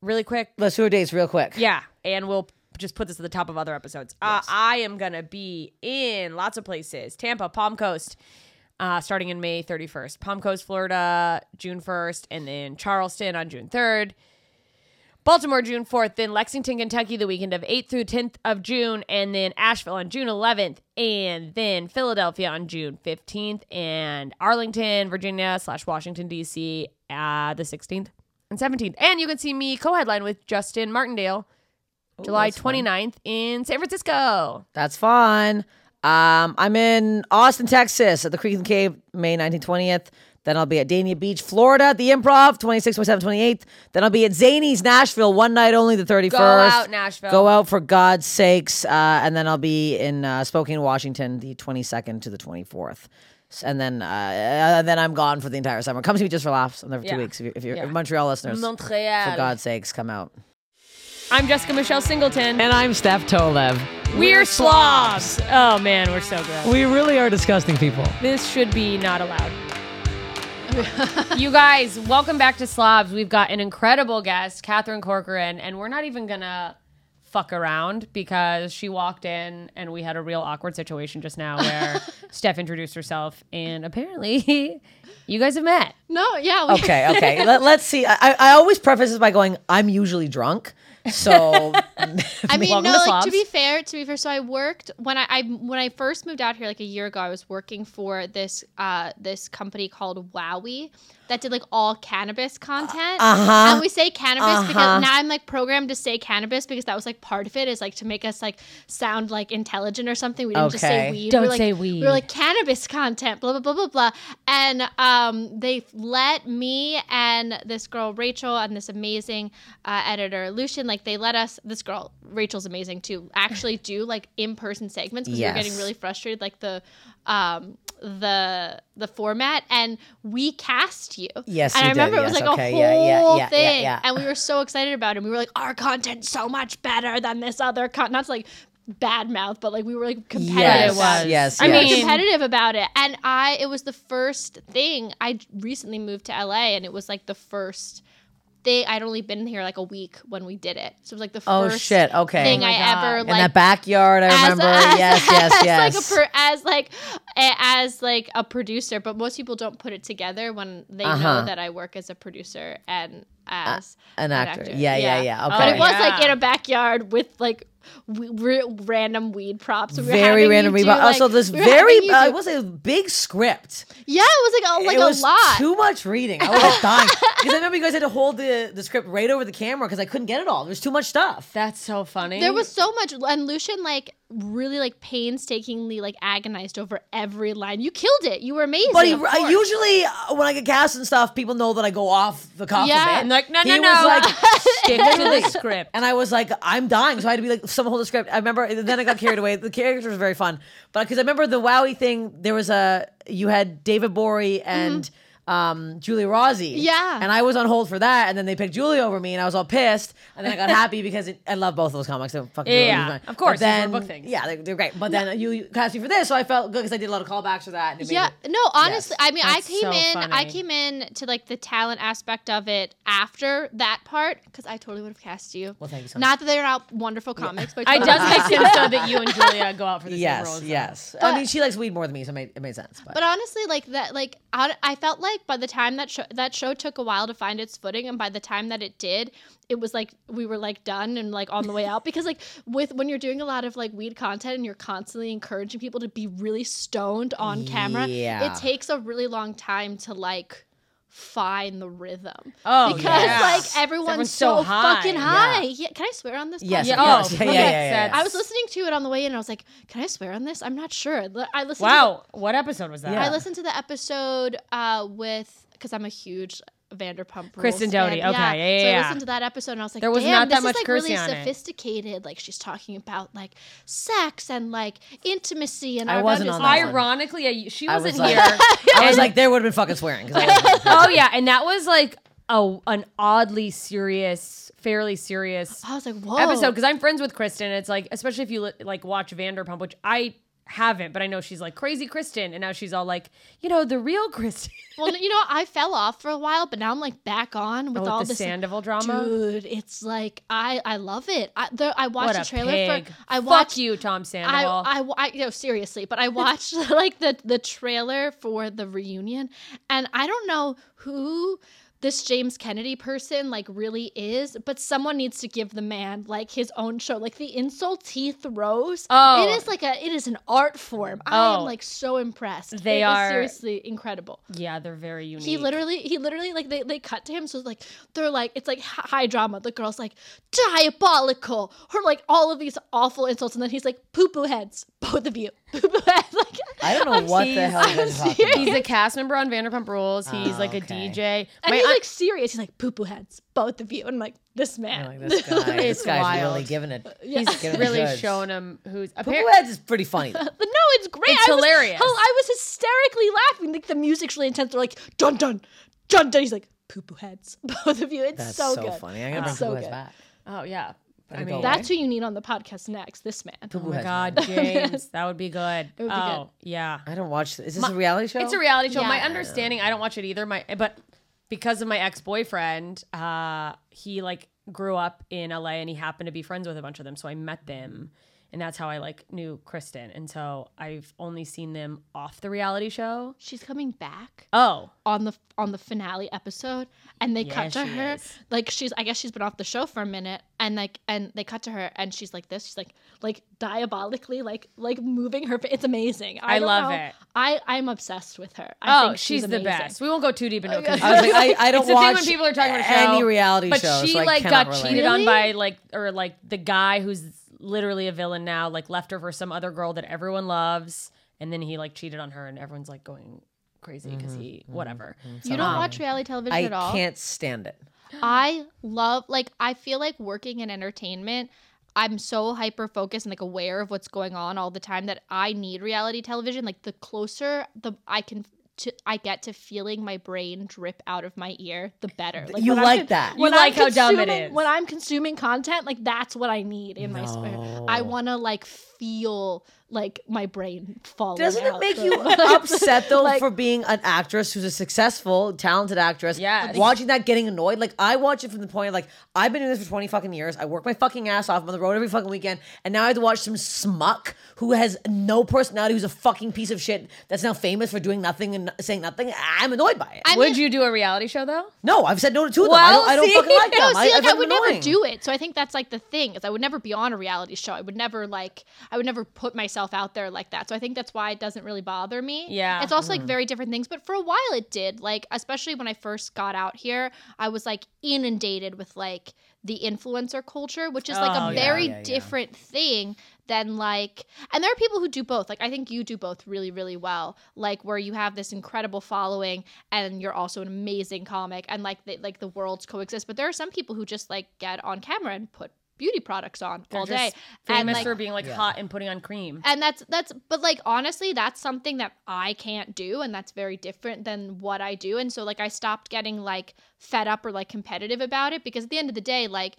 really quick. Let's do our dates real quick. Yeah, and we'll just put this at the top of other episodes. Yes. I am going to be in lots of places. Tampa, Palm Coast, starting in May 31st. Palm Coast, Florida, June 1st, and then Charleston on June 3rd. Baltimore, June 4th, then Lexington, Kentucky, the weekend of 8th through 10th of June, and then Asheville on June 11th, and then Philadelphia on June 15th, and Arlington, Virginia / Washington, D.C. The 16th and 17th. And you can see me co-headline with Justin Martindale July 29th in San Francisco. That's fun. I'm in Austin, Texas at the Creek and Cave, May 19th, 20th. Then I'll be at Dania Beach, Florida at the Improv, 26th, 27th, 28th. Then I'll be at Zany's, Nashville, one night only, the 31st. Go out, Nashville. Go out for God's sakes. And then I'll be in Spokane, Washington, the 22nd to the 24th. And then I'm gone for the entire summer. Come see me just for laughs. I'm there for 2 weeks. If you're Montreal listeners, Montreal. for God's sakes, come out. I'm Jessica Michelle Singleton. And I'm Steph Tolev. We're slobs. Oh, man, we're so good. We really are disgusting people. This should be not allowed. You guys, welcome back to Slobs. We've got an incredible guest, Catherine Corcoran, and we're not even gonna fuck around because she walked in and we had a real awkward situation just now where Steph introduced herself and apparently you guys have met. No, yeah. Okay. Let's see. I always preface this by going, I'm usually drunk. So I mean, Welcome no, to like Slobs. to be fair, so I worked when I first moved out here like a year ago, I was working for this company called Wowie that did like all cannabis content. And we say cannabis because now I'm like programmed to say cannabis because that was like part of it is like to make us like sound like intelligent or something. We didn't just say weed. Don't we were, like, say weed. We were like cannabis content, blah blah blah blah blah. And they let me and this girl Rachel and this amazing editor Lucian, like they let us. This girl Rachel's amazing too. Actually, do like in-person segments because we were getting really frustrated, like the format, and we cast you. Yes, and you I remember did. it was Yes, like okay. a whole Yeah. thing, and we were so excited about it. And we were like, our content's so much better than this other not to like bad mouth, but like we were like competitive. Yes, about it. yes. I mean, yes. competitive about it, and it was the first thing. I recently moved to LA, and it was like the first thing. I'd only been here like a week when we did it, so it was like the first Okay. thing I ever In like that backyard, I remember. Yes. as like a producer, but most people don't put it together when they know that I work as a producer and as an actor. Yeah. Okay. But it was like in a backyard with like random weed props. We were very having random you do, read. like, Also, this we were very having you do- it was a big script. Yeah, it was like It was a lot. too much reading. I was dying because I remember you guys had to hold the script right over the camera because I couldn't get it all. There's too much stuff. That's so funny. There was so much, and Lucian like really like painstakingly like agonized over every line. You killed it. You were amazing. But usually when I get cast and stuff, people know that I go off the cuff Yeah. a bit. And like, no. He was like, Stick to the script. and I was like, I'm dying. So I had to be like, someone hold the script. I remember, and then I got carried away. The character was very fun. But because I remember the Wowie thing, there was you had David Bory and Julia Rossi. Yeah. And I was on hold for that. And then they picked Julia over me and I was all pissed. And then I got happy because I love both of those comics. They're fucking Yeah, of course, But then, those were book things. yeah, they're great. But then you cast me for this. So I felt good because I did a lot of callbacks for that. And it made Yeah, it- no, honestly, I mean, That's so I funny. came in to like the talent aspect of it after that part because I totally would have cast you. Well, thank you so much. Not that they're not wonderful comics, but It does make sense though that you and Julia go out for the same roles. Yes. But- I mean, she likes weed more than me, so it made sense. But honestly, like that, like I felt like by the time that show took a while to find its footing, and by the time that it did, it was like we were like done and like on the way out because like when you're doing a lot of like weed content and you're constantly encouraging people to be really stoned on camera, Yeah. it takes a really long time to like find the rhythm. Oh, because yes. like everyone's so high. fucking high. Yeah. Can I swear on this? Yes, podcast? of course. Oh, Yeah. I was listening to it on the way in and I was like, can I swear on this? I'm not sure. I listened Wow, what episode was that? Yeah. I listened to the episode because I'm a huge Vanderpump Rules Kristen Doty. fan. Okay, So yeah. I listened to that episode and I was like, There was damn, not that this much is like cursing really on it. sophisticated. Like she's talking about like sex and like intimacy and I our wasn't boundaries. on that one. Ironically, she I wasn't was like- here. I was like, there would have been fucking swearing. 'Cause I wasn't. Oh yeah, and that was like an oddly serious, fairly serious I was like, whoa. episode because I'm friends with Kristen. It's like, especially if you like watch Vanderpump, which I haven't, but I know she's like crazy Kristen, and now she's all like, the real Kristen. Well, I fell off for a while, but now I'm like back on with all the this Sandoval drama. Dude, it's like I love it. I watched the trailer pig. for. I watched Fuck you, Tom Sandoval. I seriously, but I watched like the trailer for the reunion, and I don't know who this James Kennedy person like really is, but someone needs to give the man like his own show. Like the insults he throws, it is an art form. I am like so impressed. They are seriously incredible. Yeah, they're very unique. He literally like they cut to him, so like they're like it's like high drama. The girl's like diabolical, or like all of these awful insults, and then he's like poo poo heads, both of you, poo poo heads. Like I don't know what the hell you're talking about. He's a cast member on Vanderpump Rules. He's like a DJ. And he's like serious. He's like poo poo heads, both of you. And I'm like, this man. Like, this guy's wild. really giving it. He's really showing him who's. Poo-poo heads is pretty funny. No, it's great. It's hilarious. I was hysterically laughing. Like the music's really intense. They're like dun dun dun dun. He's like poo poo heads, both of you. It's That's so so good. funny. I'm gonna bring poo-poo heads back. Oh yeah. I mean, that's who you need on the podcast next. This man. Oh my God, James, that would be good. It would be good. Yeah. I don't watch. Is this a reality show? It's a reality show. Yeah. My understanding, I don't watch it either. But because of my ex-boyfriend, he like grew up in LA and he happened to be friends with a bunch of them. So I met them, and that's how I like knew Kristen. And so I've only seen them off the reality show. She's coming back. Oh, on the finale episode, and they cut to she her is. like I guess she's been off the show for a minute, and they cut to her and she's like this. She's like diabolically like moving her. It's amazing. I don't love know. it. I'm obsessed with her. I think she's the amazing. best. We won't go too deep into it. 'Cause I was like, I don't it's the watch thing when people are talking about a show, any reality but show. she so I like cannot got relate. cheated Really? on by like the guy who's literally a villain now, like left her for some other girl that everyone loves, and then he like cheated on her, and everyone's like going crazy because he whatever. You don't watch reality television at all? I can't stand it. I love I feel like working in entertainment, I'm so hyper focused and like aware of what's going on all the time that I need reality television. Like the closer I get to feeling my brain drip out of my ear, the better. Like You when like I'm that. You when like I'm how dumb it consuming- is. When I'm consuming content, like that's what I need in my spirit. I want to like feel like my brain falling Doesn't it out. make So- you upset though Like- for being an actress who's a successful, talented actress? Yes. Watching that, getting annoyed. Like I watch it from the point of like I've been doing this for 20 fucking years. I work my fucking ass off. I'm on the road every fucking weekend, and now I have to watch some smuck who has no personality, who's a fucking piece of shit that's now famous for doing nothing and saying nothing. I'm annoyed by it. Would you do a reality show though? No, I've said no to two of them. Well, I don't see? fucking like them. No, see, like, I find would them never annoying. do it. So I think that's like the thing is I would never be on a reality show. I would never put myself out there like that. So I think that's why it doesn't really bother me. Yeah. It's also like very different things. But for a while it did. Like, especially when I first got out here, I was like inundated with like the influencer culture, which is like a very different thing than like, and there are people who do both. Like, I think you do both really, really well. Like, where you have this incredible following and you're also an amazing comic, and like the worlds coexist. But there are some people who just like get on camera and put beauty products on all They're day, just famous and like, for being like hot and putting on cream. and that's but like honestly that's something that I can't do, and that's very different than what I do. And so like I stopped getting like fed up or like competitive about it, because at the end of the day, like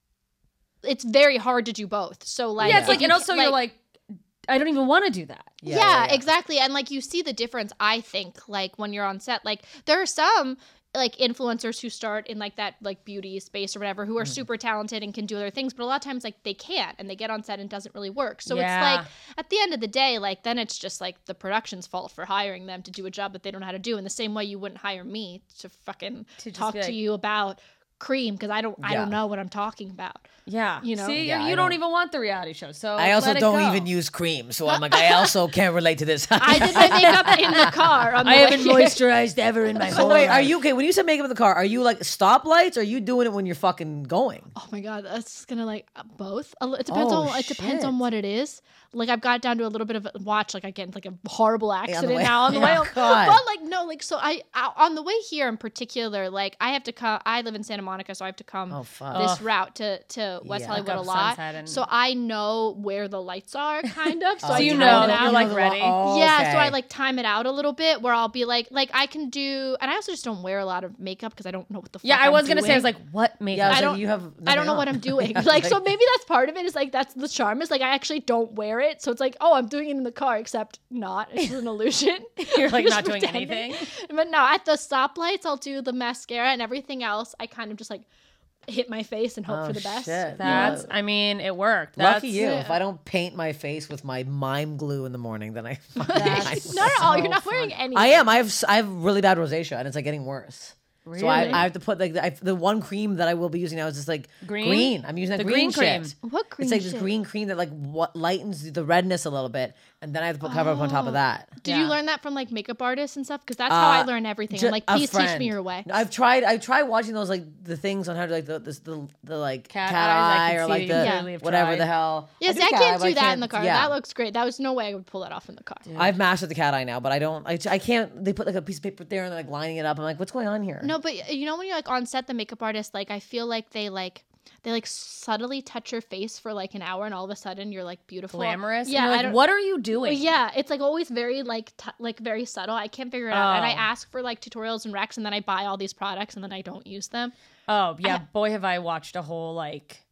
it's very hard to do both. So like Yeah, it's like, if you- and also you're like, I don't even want to do that. yeah, exactly. And like you see the difference, I think, like when you're on set. Like there are some like influencers who start in like that like beauty space or whatever who are super talented and can do other things, but a lot of times like they can't, and they get on set and it doesn't really work. So it's like at the end of the day, like then it's just like the production's fault for hiring them to do a job that they don't know how to do, in the same way you wouldn't hire me to fucking just talk be to like- you about cream because I don't know what I'm talking about. Yeah. You know? See, Yeah, you I don't don't- even want the reality show. So I also let it don't go. even use cream, so I'm like, I also can't relate to this. I did my makeup in the car. On the way here. moisturized ever in my whole life. Wait, are you okay? When you said makeup in the car, are you like stoplights? Or are you doing it when you're fucking going? Oh my god, that's gonna like both. It depends Oh, on it depends shit. on what it is. Like I've got down to a little bit of a watch. Like I get into, like a horrible accident way. now on the Yeah, way. God. But like no, like so I on the way here in particular, like I have to come. I live in Santa Monica. Monica, so I have to come fuck. this route to West Yeah. Hollywood Like a up lot. Sunset and- So I know where the lights are, kind of. So So I you time know, it out. you're like ready. Yeah, so I like time it out a little bit where I'll be like I can do, and I also just don't wear a lot of makeup because I don't know what the fuck Yeah, I was I'm gonna say, I was doing. like, what makeup? Yeah, I was I like, don't- you have I don't know what nothing I'm on. doing. Yeah, Like, so maybe that's part of it is like, that's the charm is like, I actually don't wear it. So it's like, oh, I'm doing it in the car, except not. It's just an illusion. You're like Just not doing pretending. anything. But no, at the stoplights, I'll do the mascara and everything else. I kind of just like hit my face and hope Oh, for the best. shit. That's, I mean, it worked. Lucky That's, you. If I don't paint my face with my mime glue in the morning, then I. That's Not at all. You're so not wearing fun. anything. I am. I have really bad rosacea, and it's like getting worse. So I Really? have to put like the one cream that I will be using now is just like Green? I'm using The that green, green cream. shit. What green It's like this shit? green cream that like what lightens the redness a little bit, and then I have to put cover up on top of that. Did you Yeah. learn that from like makeup artists and stuff? Because that's how I learn everything. I'm like, A please teach friend. me your way. I've tried watching those like the things on how to like the like Cat cat eyes, I eye can or see like you the clearly have whatever tried. the hell. Yes, do I cat can't eye, but do that in the car. yeah. That looks great. That was no way I would pull that off in the car. I've mastered the cat eye now, but I don't. I can't. They put like a piece of paper there and they're like lining it up. I'm like, what's going on here? No, but you know when you're like on set, the makeup artist, like I feel like they subtly touch your face for like an hour, and all of a sudden you're like beautiful, glamorous. Yeah, And you're I like, don't. what are you doing? Yeah, it's like always very like very subtle. I can't figure it out, and I Oh. ask for like tutorials and recs, and then I buy all these products, and then I don't use them. Oh yeah, boy have I watched a whole like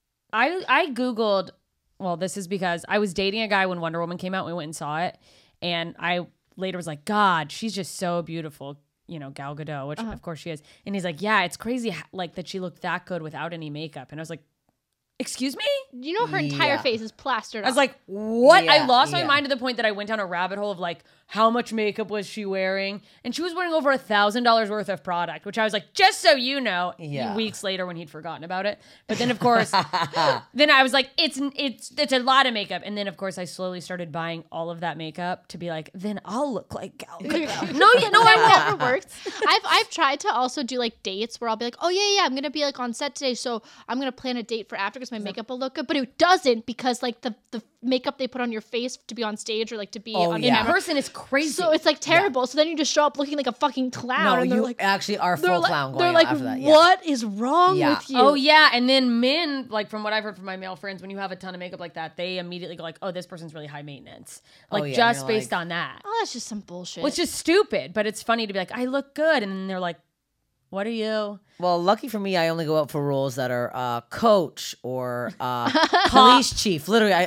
I googled, well, this is because I was dating a guy when Wonder Woman came out. We went and saw it, and I later was like, God, she's just so beautiful, you know, Gal Gadot, which of course she is. And he's like, yeah, it's crazy like that she looked that good without any makeup. And I was like, excuse me? You know, her entire Yeah. face is plastered. I was like, what? I Yeah, lost my yeah. mind to the point that I went down a rabbit hole of like, how much makeup was she wearing? And she was wearing over $1,000 worth of product, which I was like, just so you know, Yeah. weeks later when he'd forgotten about it. But then of course, then I was like, it's a lot of makeup. And then of course I slowly started buying all of that makeup to be like, then I'll look like Gal Gadot. No, I that won't. never works. I've tried to also do like dates where I'll be like, oh yeah, I'm gonna be like on set today, so I'm gonna plan a date for after because my makeup will look good. But it doesn't because like the makeup they put on your face to be on stage or like to be on yeah. In camera. person is crazy. So it's like terrible. So then you just show up looking like a fucking clown. No, and they're you like, actually are they're full like, clown they're going like, after that. Yeah. what is wrong Yeah. with you? Oh yeah, and then men, like from what I've heard from my male friends, when you have a ton of makeup like that, they immediately go like, "Oh, this person's really high maintenance," like yeah, and just you're based like- on that, Oh, that's just some bullshit. which is stupid. But it's funny to be like, "I look good," and then they're like, "What are you?" Well, lucky for me, I only go out for roles that are coach or police chief. Literally,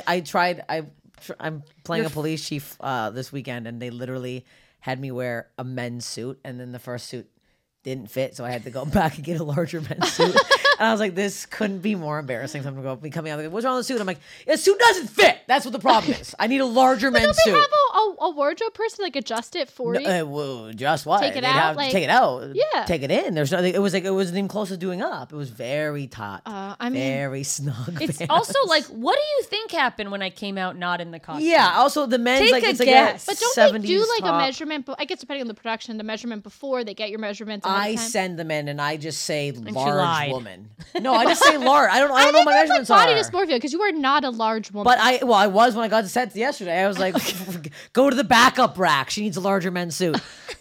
I'm playing a police chief this weekend, and they literally had me wear a men's suit, and then the first suit didn't fit, so I had to go back and get a larger men's suit. And I was like, this couldn't be more embarrassing. So I'm gonna be coming out like, what's wrong with the suit? I'm like, the suit doesn't fit. That's what the problem is. I need a larger men's Don't they suit. have a wardrobe person like adjust it for you? Well, just what? Take it They'd out, have- like- take it out. Yeah. Take it in. There's nothing. It was like it wasn't even close to doing up. It was very taut. I mean- very snug. It's pants. also like, what do you think happened when I came out not in the costume? Yeah. Also, the men's Take like a it's like guess. a But don't they do 70s like a top. measurement? I guess depending on the production, the measurement before they get your measurements. ahead I of time. send them in, and I just say she large lied. woman. No, I just say large. I don't know I what think my that's measurements like body are. dysmorphia because you are not a large woman. But I was when I got to set yesterday. I was like, go to the backup rack. She needs a larger men's suit.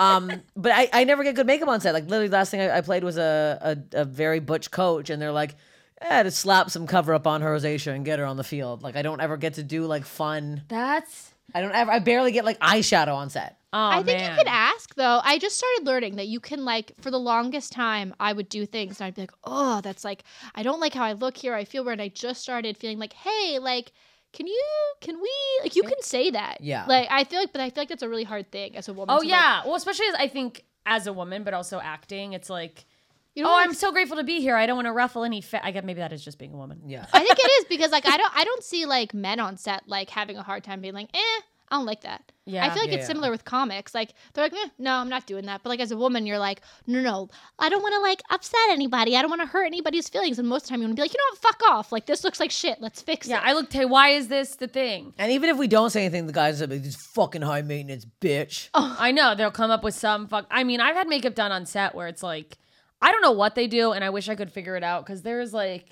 But I never get good makeup on set. Like literally, the last thing I played was a very butch coach, and they're like, to slap some cover up on her rosacea and get her on the field. Like I don't ever get to do like fun. That's. I barely get like eyeshadow on set. Oh I think man. you could ask though. I just started learning that you can like for the longest time I would do things and I'd be like, oh, that's like I don't like how I look here. I feel weird. And I just started feeling like, hey, like, can we like you can say that. Yeah. Like I feel like that's a really hard thing as a woman. Oh to, like, yeah. Well, especially as I think as a woman, but also acting, it's like, you know, oh, like, I'm so grateful to be here. I don't want to ruffle any. I guess maybe that is just being a woman. Yeah. I think it is because like I don't see like men on set like having a hard time being like, I don't like that. Yeah. I feel like Yeah. it's similar with comics. Like they're like, no, I'm not doing that. But like as a woman, you're like, no, I don't want to like upset anybody. I don't want to hurt anybody's feelings. And most of the time, you want to be like, you know what, fuck off. Like this looks like shit. Let's fix Yeah, it. I looked. Hey, why is this the thing? And even if we don't say anything, the guys are like, this fucking high maintenance bitch. I know they'll come up with some fuck. I mean, I've had makeup done on set where it's like, I don't know what they do, and I wish I could figure it out because there's like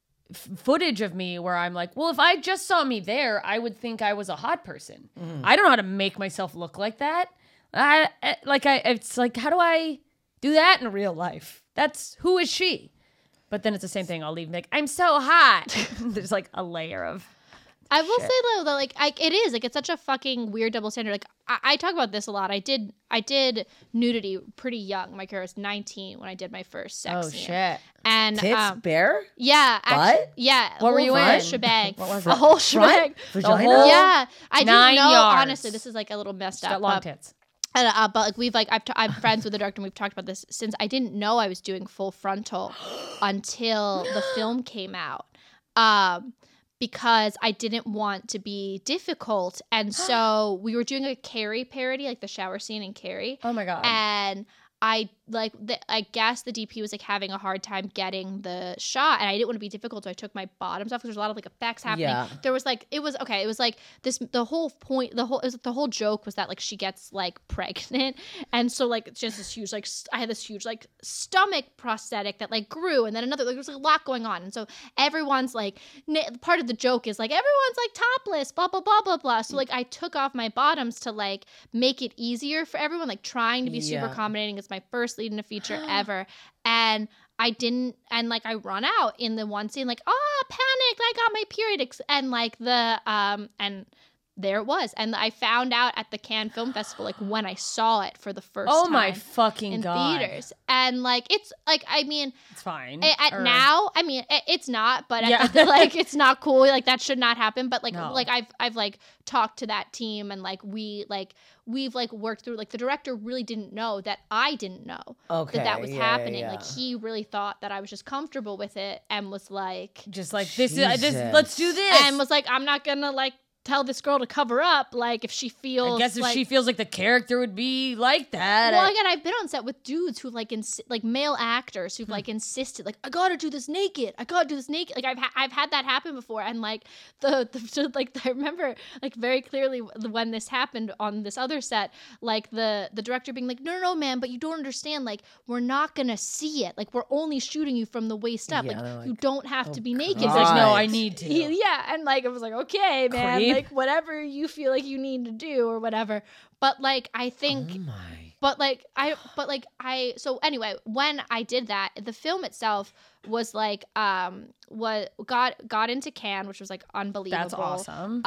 footage of me where I'm like, well, if I just saw me there, I would think I was a hot person. I don't know how to make myself look like that. It's like, how do I do that in real life? Who is she? But then it's the same thing. I'll leave like, I'm so hot. There's like a layer of I will say though that like it is like it's such a fucking weird double standard. Like I talk about this a lot. I did nudity pretty young. My career was 19 when I did my first sex scene. shit. And Tits, bare? yeah, actually, yeah. What were you in? Shebang. What was a it? whole shebang. Vagina? whole- Yeah, I didn't 9 know. yards. Honestly, this is like a little messed Got up. long but- tits. but like we've like I'm friends with the director and we've talked about this since I didn't know I was doing full frontal until the film came out. Because I didn't want to be difficult. And so we were doing a Carrie parody, like the shower scene in Carrie. Oh my God. And I guess the DP was like having a hard time getting the shot, and I didn't want to be difficult, so I took my bottoms off because there's a lot of like effects happening. Yeah. There was like it was like this. The whole point, the whole joke was that like she gets like pregnant, and so like it's just this huge like I had this huge like stomach prosthetic that like grew, and then another like there was like, a lot going on, and so everyone's like part of the joke is like everyone's like topless, blah blah blah blah blah. So like I took off my bottoms to like make it easier for everyone, like trying to be super accommodating. It's my first lead in a feature ever, and I didn't, and like I run out in the one scene like panicked, I got my period, and like the and there it was, and I found out at the Cannes Film Festival like when I saw it for the first time. Oh my fucking in God. theaters, and like it's like I mean It's fine. now I mean it's not, but Yeah. like it's not cool, like that should not happen, but like No. like I've like talked to that team, and like we've like worked through, like the director really didn't know that I didn't know that was happening. yeah. Like he really thought that I was just comfortable with it and was like Just like this is Jesus. let's do this. and was like I'm not gonna like tell this girl to cover up, like if she feels I guess if like, she feels like the character would be like that. well, again, I've been on set with dudes who like like male actors who've like insisted, like I gotta do this naked. Like I've had that happen before, and like the like I remember like very clearly when this happened on this other set, like the director being like, no, man, but you don't understand. Like we're not gonna see it. Like we're only shooting you from the waist up. Yeah, like they're you like, don't have to be naked. He's God. like, no, Right. I need to. Yeah, and like it was like, okay, man, Creep. like whatever you feel like you need to do or whatever. But like I think Oh my. so anyway, when I did that, the film itself was like what got into Cannes, which was like unbelievable. That's awesome.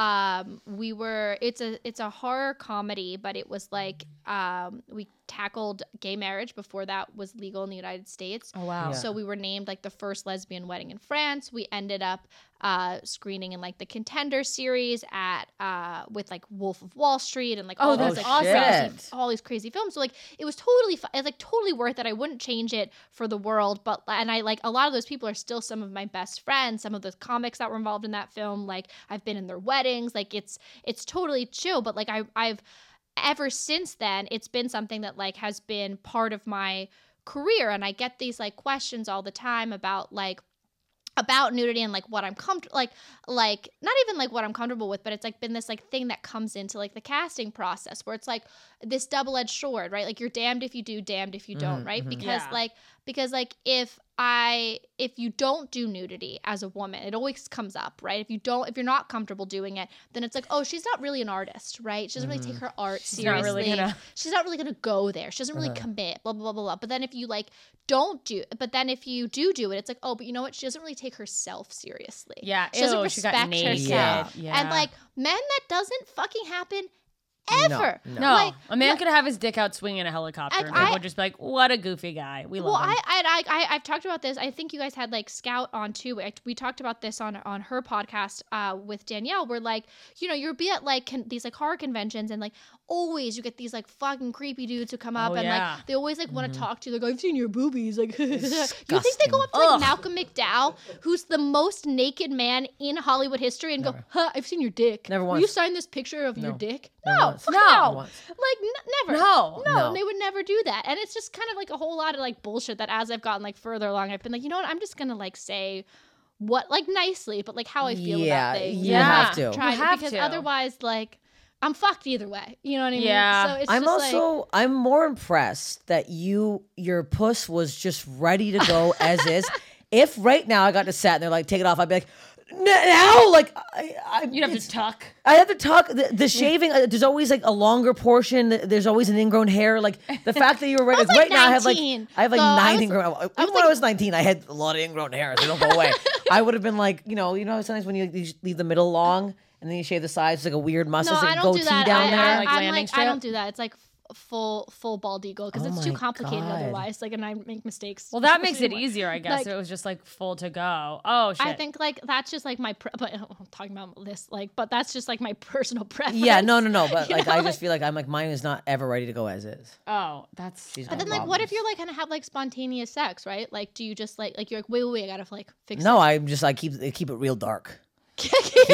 It's a horror comedy, but it was like we tackled gay marriage before that was legal in the United States. Oh wow. Yeah. So we were named like the first lesbian wedding in France. We ended up screening in like the Contender series at with like Wolf of Wall Street and like all that's these like awesome. crazy, all these crazy films. So like it was totally it's like totally worth it. I wouldn't change it for the world, but and I like a lot of those people are still some of my best friends. Some of the comics that were involved in that film, like I've been in their weddings. Like it's totally chill. But like I've ever since then, it's been something that like has been part of my career, and I get these like questions all the time about nudity and like what I'm comfortable like not even like what I'm comfortable with, but it's like been this like thing that comes into like the casting process where it's like this double-edged sword, right? Like you're damned if you do, damned if you don't, right? Because like if you don't do nudity as a woman, it always comes up, right? If you're not comfortable doing it, then it's like, oh, she's not really an artist, right? She doesn't really take her art seriously. She's not really gonna go there. She doesn't really commit, blah, blah, blah, blah, blah. But then if you like if you do it, it's like, oh, but you know what? She doesn't really take herself seriously. Yeah. She doesn't Ew, she got respect naked. herself. Yeah. And like men, that doesn't fucking happen ever. No, Like, a man could have his dick out swinging a helicopter, and people would just be like, "What a goofy guy." We love him. I've talked about this. I think you guys had like Scout on too. We talked about this on her podcast with Danielle. Where like you'll be at like these like horror conventions, and like always you get these like fucking creepy dudes who come up and like they always like want to talk to you. Like, I've seen your boobies. Like you think they go up to like Malcolm McDowell, who's the most naked man in Hollywood history, and go, "Huh, I've seen your dick. Never Will once. you sign this picture of your dick?" Never No, once. fuck No. no. Like never. No. They would never do that. And it's just kind of like a whole lot of like bullshit that as I've gotten like further along, I've been like, you know what? I'm just gonna like say what like nicely, but like how I feel about things. you And, have like, to. try You have because to. otherwise, like, I'm fucked either way. You know what I mean? Yeah. So it's I'm just also I'm more impressed that your puss was just ready to go as is. If right now I got to set and they're like, take it off, I'd be like, Now, like You'd have to tuck. I have to tuck the shaving. There's always like a longer portion. There's always an ingrown hair. Like the fact that you were right. was, Like, like, right now, I have 19. like So I 19 was- grown. Even when I was 19, I had a lot of ingrown hairs. They don't go away. I would have been like, you know, sometimes when you leave the middle long and then you shave the sides, it's like a weird mustache, No, I like don't goatee do that. down there. like I'm landing like, I strip? don't do that. It's like full bald eagle because Oh it's too my complicated God. otherwise. Like, and I make mistakes. Well, that makes it anymore. easier, I guess. Like- if it was just like full to go. Oh shit. I think like that's just like my but I'm talking about this like, but that's just like my personal preference. Yeah, no. But You like, know, I like- just feel like I'm like mine is not ever ready to go as is. Oh, that's. She's But then no like, what if problems. you're like gonna have like spontaneous sex, right? Like, do you just like you're like wait, I gotta like fix No, it. I'm just like keep it real dark. Keep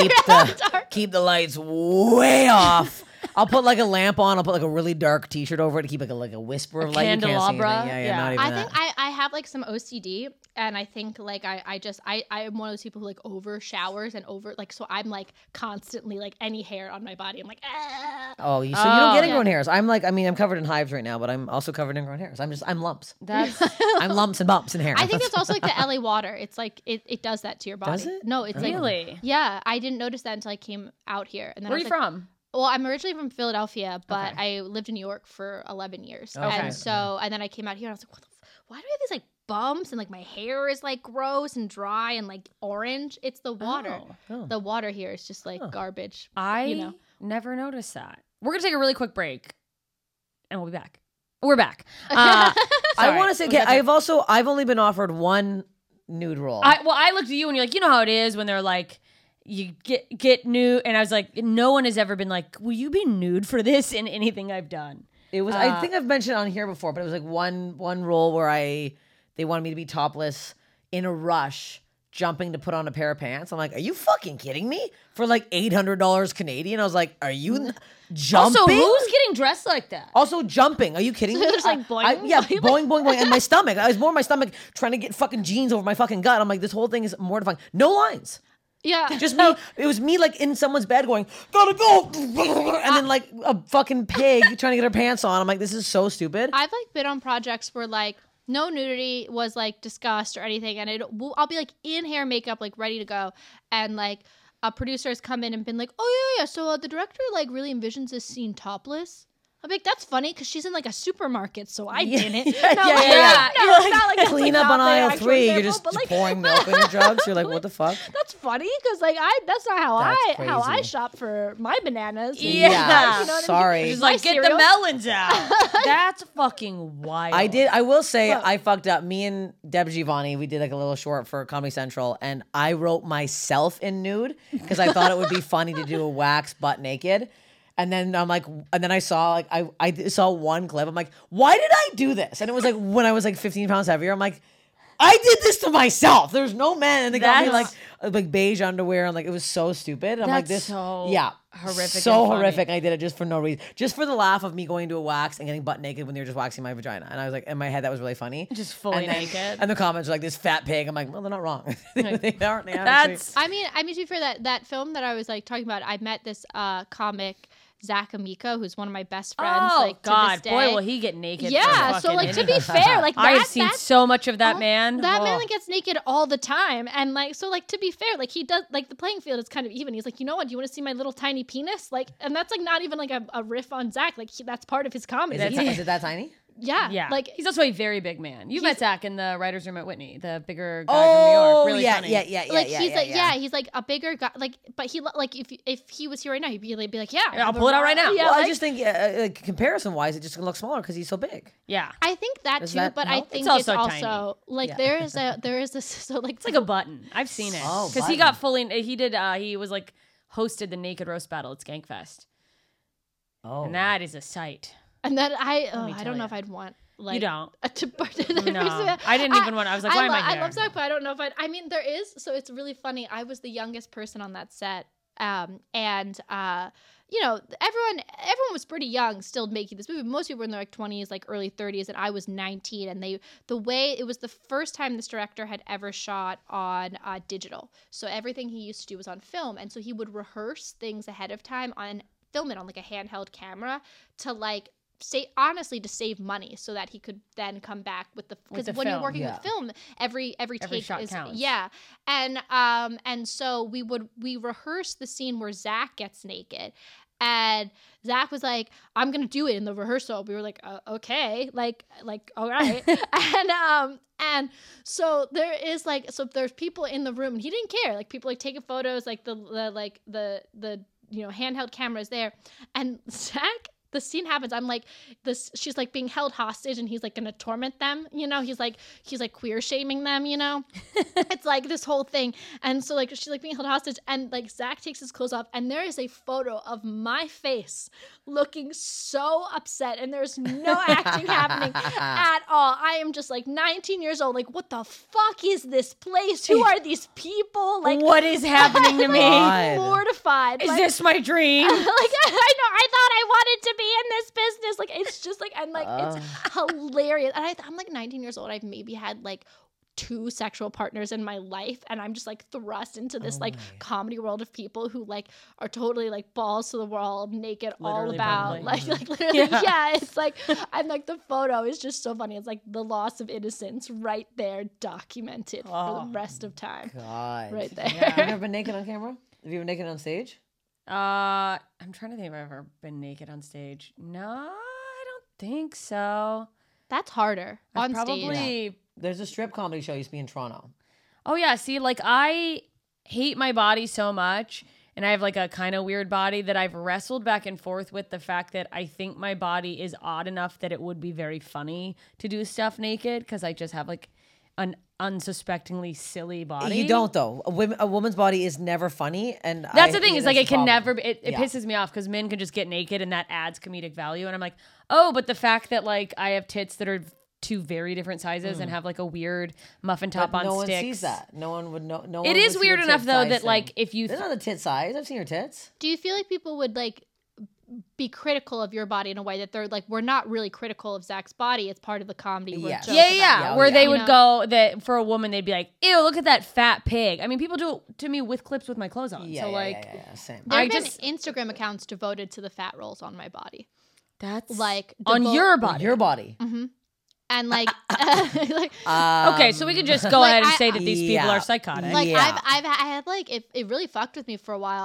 Keep the lights way off. I'll put like a lamp on. I'll put like a really dark T-shirt over it to keep like a whisper of light. You can't see anything. candelabra? Yeah, Yeah. not even I that. think I have like some OCD, and I think like I am one of those people who like over showers and over like, so I'm like constantly like any hair on my body, I'm like ah. Oh, so you don't get Oh. ingrown hairs. I'm like, I mean, I'm covered in hives right now, but I'm also covered in ingrown hairs. I'm lumps. That's. I'm lumps and bumps in hair. I think it's also like the LA water. It's like it does that to your body. Does it? No, it's like Really? yeah. I didn't notice that until I came out here. And then Where I are was you like, from? Well, I'm originally from Philadelphia, but Okay. I lived in New York for 11 years. Okay. And so, and then I came out here and I was like, why do I have these like bumps and like my hair is like gross and dry and like orange? It's the water. Oh. The water here is just like garbage. I you know. never noticed that. We're gonna take a really quick break, and we'll be back. We're back. I I want to say, okay, I've only been offered one nude role. I looked at you and you're like, you know how it is when they're like, you get nude, and I was like, no one has ever been like, will you be nude for this in anything I've done? It was. I think I've mentioned it on here before, but it was like one role where they wanted me to be topless in a rush, jumping to put on a pair of pants. I'm like, are you fucking kidding me? For like $800 Canadian. I was like, are you jumping? Also, who's getting dressed like that? Also jumping. Are you kidding me? Just like boing? yeah, boing, boing, boing. And my stomach. I was more my stomach trying to get fucking jeans over my fucking gut. I'm like, this whole thing is mortifying. No lines. Yeah. Just me. It was me like in someone's bed going, gotta go. And then like a fucking pig trying to get her pants on. I'm like, this is so stupid. I've like been on projects where like no nudity was like discussed or anything, and I'll be like in hair makeup, like ready to go, and like a producer has come in and been like, oh yeah, so the director like really envisions this scene topless. I'm like, that's funny because she's in like a supermarket, so I didn't. yeah, No, yeah, like, yeah. no, it's not like that's, Clean like, up not on the aisle actual 3. You're example, just but, like, pouring milk in your jugs. You're like, what the fuck? That's funny because like that's not how That's how I crazy. shop for my bananas. Yeah. You know what I mean? Sorry. She's like, get the cereal? melons out. That's fucking wild. I will say, I fucked up. Me and Deb Giovanni, we did like a little short for Comedy Central, and I wrote myself in nude because I thought it would be funny to do a wax butt naked. And then I'm like, and then I saw like I saw one clip. I'm like, why did I do this? And it was like when I was like 15 pounds heavier. I'm like, I did this to myself. There's no men, and they got me like beige underwear, and like it was so stupid. I'm like, That's this, so yeah, horrific so and funny. horrific. I did it just for no reason, just for the laugh of me going to a wax and getting butt naked when they were just waxing my vagina. And I was like, in my head, that was really funny. Just fully And then- naked. And the comments were like, this fat pig. I'm like, well, they're not wrong. they aren't. They actually- That's I mean, to be fair, that film that I was like talking about, I met this comic Zach Amico, who's one of my best friends. oh like to god, this day. boy, will he get naked? Yeah, for so fucking like to anything. be fair, like I have that- seen that- so much of that Oh, man. That Oh. man like, gets naked all the time, and like so like to be fair, like he does like the playing field is kind of even. He's like, you know what? Do you want to see my little tiny penis? Like, and that's like not even like a riff on Zach. Like that's part of his comedy. Is it that tiny? Yeah, Yeah, like he's also a very big man. You met Zach in the writers' room at Whitney, the bigger guy Oh, from New York. Really yeah, funny. yeah. like he's like a bigger guy. Like, but he like if he was here right now, he'd be like, yeah, I'll pull it out right now. Yeah, Well, like, I just think like, comparison wise, it just can look smaller because he's so big. Yeah. I think that Does too, that but I help? think It's it's also also, tiny. like Yeah. there is this so like It's like a button. I've seen it. Oh, Because he button. got fully, he did, he was like, hosted the Naked Roast Battle at Skankfest. Oh, And that is a sight. and then I tell don't know ya. if I'd want like You don't. to participate. No. I didn't even want, I was like, why am I I here? love Zach, but I don't know if I mean there is, so it's really funny. I was the youngest person on that set. And you know, everyone was pretty young still making this movie. Most people were in their like 20s, like early 30s, and I was 19. And it was the first time this director had ever shot on digital. So everything he used to do was on film, and so he would rehearse things ahead of time on film it on like a handheld camera to like honestly to save money so that he could then come back with the because the when you're film. working with film, every take shot is counts. and so we rehearsed the scene where Zach gets naked. And Zach was like, I'm going to do it in the rehearsal. We were like, okay, like, all right. and so there is like, so there's people in the room and he didn't care. Like people like taking photos, like the handheld cameras there. And Zach, the scene happens. I'm like, she's like being held hostage and he's like going to torment them. He's like queer shaming them, it's like this whole thing. And so like, she's like being held hostage and like Zach takes his clothes off and there is a photo of my face looking so upset and there's no acting happening at all. I am just like 19 years old. Like, what the fuck is this place? Who are these people? Like, what is happening to me? God. Mortified. Is like, this my dream? like, I know. I thought I wanted to be in this business. Like, it's just like, and like, it's hilarious. And I'm like 19 years old. I've maybe had like 2 sexual partners in my life. And I'm just like thrust into this like comedy world of people who like are totally like balls to the wall, naked, all Literally, about probably. like literally, yeah. It's like, I'm like, the photo is just so funny. It's like the loss of innocence right there, documented for the rest of time. God. Right there. Have you ever been naked on camera? Have you been naked on stage? I'm trying to think if I've ever been naked on stage. No, I don't think so. That's harder on Probably. stage. There's a strip comedy show used to be in Toronto. Oh yeah, see, like I hate my body so much, and I have like a kind of weird body that I've wrestled back and forth with the fact that I think my body is odd enough that it would be very funny to do stuff naked because I just have like an unsuspectingly silly body. You don't though. A woman's body is never funny, and That's the thing. Is like it can problem. never. It Yeah. pisses me off because men can just get naked and that adds comedic value. And I'm like, oh, but the fact that like I have tits that are 2 very different sizes and have like a weird muffin top But on no sticks. one sees that. No one would know. No It one is would see weird the enough tit though size that thing. like if you They're not the tit size. I've seen your tits. Do you feel like people would like be critical of your body in a way that they're like, we're not really critical of Zach's body. It's part of the comedy. We're Yes. joke Yeah, about yeah. it. Where they You would know? go that for a woman, they'd be like, "Ew, look at that fat pig." I mean, people do it to me with clips with my clothes on. Yeah, so yeah, like, yeah, same. There I have been just- Instagram accounts devoted to the fat rolls on my body. that's Like on your body. Your body. and like, like Okay, so we can just go like, ahead and I- say that these people Yeah. are psychotic. like Yeah. I had like it really fucked with me for a while.